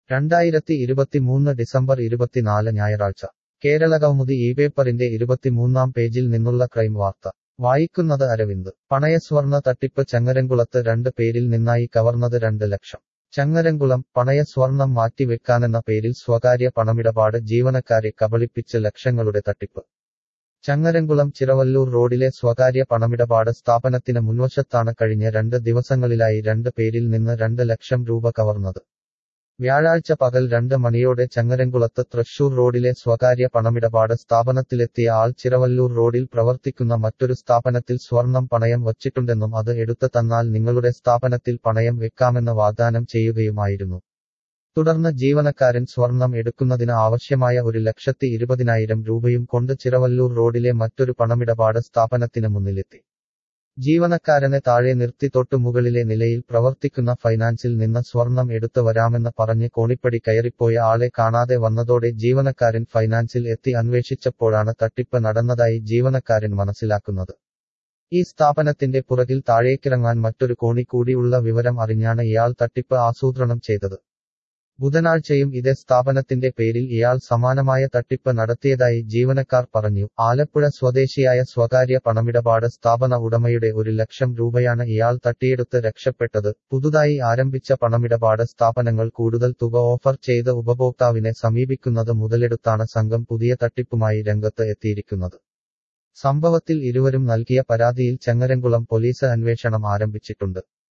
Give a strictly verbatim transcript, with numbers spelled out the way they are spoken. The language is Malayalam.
രണ്ടായിരത്തി ഇരുപത്തിമൂന്ന് ഡിസംബർ ഇരുപത്തിനാല് ഞായറാഴ്ച കേരള കൗമുദി ഈ പേപ്പറിന്റെ ഇരുപത്തിമൂന്നാം പേജിൽ നിന്നുള്ള ക്രൈം വാർത്ത വായിക്കുന്നത് അരവിന്ദ് പണയസ്വർണ്ണ തട്ടിപ്പ് ചങ്ങരംകുളത്ത് രണ്ട് പേരിൽ നിന്നായി കവർന്നത് രണ്ട് ലക്ഷം ചങ്ങരംകുളം പണയ സ്വർണം മാറ്റിവെക്കാനെന്ന പേരിൽ സ്വകാര്യ പണമിടപാട് ജീവനക്കാരെ കബളിപ്പിച്ച് ലക്ഷങ്ങളുടെ തട്ടിപ്പ് ചങ്ങരംകുളം ചിറവല്ലൂർ റോഡിലെ സ്വകാര്യ പണമിടപാട് സ്ഥാപനത്തിന് മുൻവശത്താണ് കഴിഞ്ഞ രണ്ട് ദിവസങ്ങളിലായി രണ്ട് പേരിൽ നിന്ന് രണ്ട് ലക്ഷം രൂപ കവർന്നത് വ്യാഴാഴ്ച പകൽ രണ്ട് മണിയോടെ ചങ്ങരംകുളത്ത് തൃശൂർ റോഡിലെ സ്വകാര്യ പണമിടപാട് സ്ഥാപനത്തിലെത്തിയ ആൾ ചിറവല്ലൂർ റോഡിൽ പ്രവർത്തിക്കുന്ന മറ്റൊരു സ്ഥാപനത്തിൽ സ്വർണം പണയം വച്ചിട്ടുണ്ടെന്നും അത് എടുത്തു തന്നാൽ നിങ്ങളുടെ സ്ഥാപനത്തിൽ പണയം വെക്കാമെന്ന് വാഗ്ദാനം ചെയ്യുകയുമായിരുന്നു തുടർന്ന് ജീവനക്കാരൻ സ്വർണം എടുക്കുന്നതിന് ആവശ്യമായ ഒരു ലക്ഷത്തി ഇരുപതിനായിരം രൂപയും കൊണ്ട് ചിറവല്ലൂർ റോഡിലെ മറ്റൊരു പണമിടപാട് സ്ഥാപനത്തിന് മുന്നിലെത്തി ജീവനക്കാരനെ താഴെ നിർത്തി തൊട്ടു മുകളിലെ നിലയിൽ പ്രവർത്തിക്കുന്ന ഫൈനാൻസിൽ നിന്ന് സ്വർണം എടുത്തു വരാമെന്ന് പറഞ്ഞ് കോണിപ്പടി കയറിപ്പോയ ആളെ കാണാതെ വന്നതോടെ ജീവനക്കാരൻ ഫൈനാൻസിൽ എത്തി അന്വേഷിച്ചപ്പോഴാണ് തട്ടിപ്പ് നടന്നതായി ജീവനക്കാരൻ മനസ്സിലാക്കുന്നത് ഈ സ്ഥാപനത്തിന്റെ പുറകിൽ താഴേക്കിറങ്ങാൻ മറ്റൊരു കോണി കൂടി ഉള്ള വിവരം അറിഞ്ഞാണ് ഇയാൾ തട്ടിപ്പ് ആസൂത്രണം ചെയ്തത് ബുധനാഴ്ചയും ഇതേ സ്ഥാപനത്തിന്റെ പേരിൽ ഇയാൾ സമാനമായ തട്ടിപ്പ് നടത്തിയതായി ജീവനക്കാർ പറഞ്ഞു ആലപ്പുഴ സ്വദേശിയായ സ്വകാര്യ പണമിടപാട് സ്ഥാപന ഉടമയുടെ ഒരു ലക്ഷം രൂപയാണ് ഇയാൾ തട്ടിയെടുത്ത് രക്ഷപ്പെട്ടത് പുതുതായി ആരംഭിച്ച പണമിടപാട് സ്ഥാപനങ്ങൾ കൂടുതൽ തുക ഓഫർ ചെയ്ത് ഉപഭോക്താവിനെ സമീപിക്കുന്നത് മുതലെടുത്താണ് സംഘം പുതിയ തട്ടിപ്പുമായി രംഗത്ത് എത്തിയിരിക്കുന്നത് സംഭവത്തിൽ ഇരുവരും നൽകിയ പരാതിയിൽ ചങ്ങരംകുളം പോലീസ് അന്വേഷണം ആരംഭിച്ചിട്ടുണ്ട്